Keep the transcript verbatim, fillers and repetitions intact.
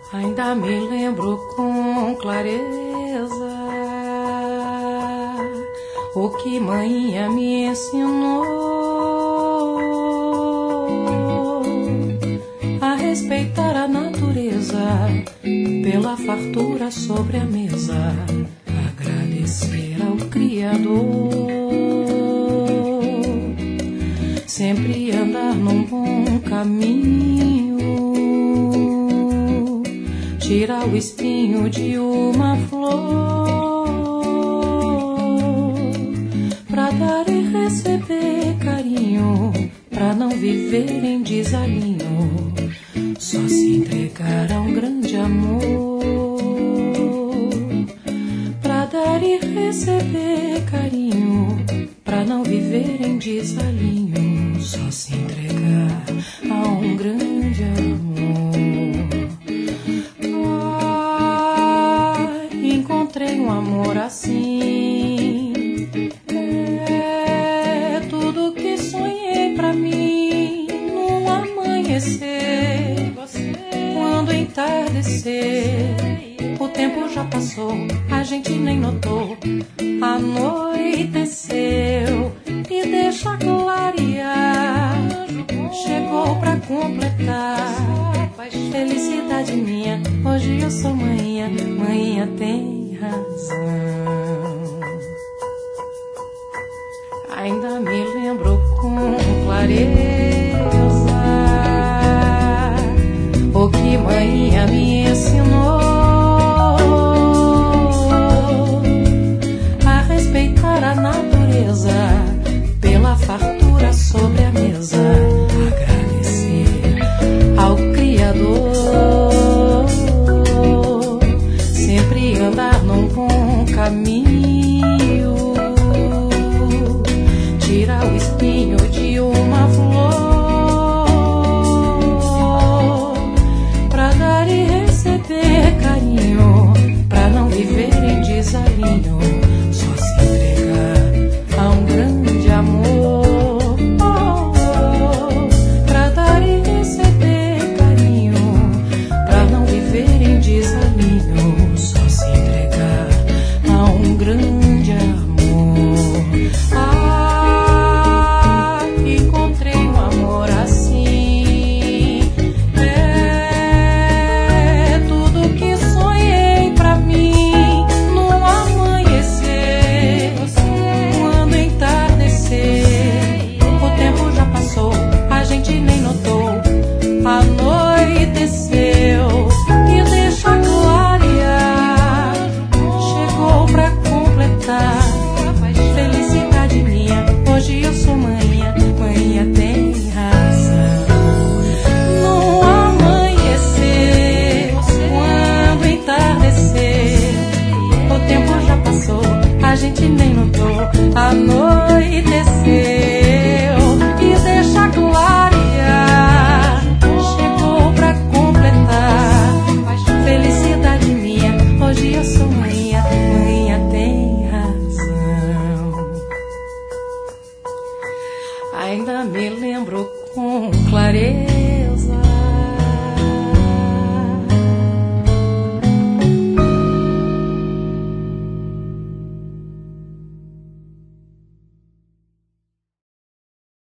Ainda me lembro com clareza o que manhinha me ensinou a respeitar a natureza pela fartura sobre a mesa, agradecer ao Criador, sempre andar num bom caminho, tirar o espinho de uma flor, pra dar e receber carinho, pra não viver em desalinho, só se entregar a um grande amor, pra dar e receber carinho, pra não viver em desalinho, só se entregar a um grande amor. Encontrei um amor assim, é tudo que sonhei pra mim. Num amanhecer, quando entardecer, o tempo já passou, a gente nem notou. Anoiteceu e deixa clarear, chegou pra completar. Felicidade minha, hoje eu sou manhinha, manhinha tem razão. Ainda me lembro com clareza o que manhinha me ensinou a respeitar a natureza pela fartura sobre a mesa, agradecer ao Criador, sempre andar num bom caminho, tirar o espinho de uma flor, pra dar e receber carinho, pra não viver em desalinho, só se entregar a um grande amor. Desalinho, só se entregar a um grande amor. Ah, encontrei um amor assim, é tudo que sonhei pra mim. Num amanhecer, quando entardecer, o tempo já passou, a gente nem notou. Anoiteceu e deixa clarear, chegou pra completar. Felicidade minha, hoje eu sou manhinha, manhinha tem razão. No amanhecer, quando entardecer, o tempo já passou, a gente nem notou. Anoiteceu e deixa clarear, chegou pra completar. Felicidade minha, hoje eu sou manhinha, manhinha tem razão. Ainda me lembro com clareza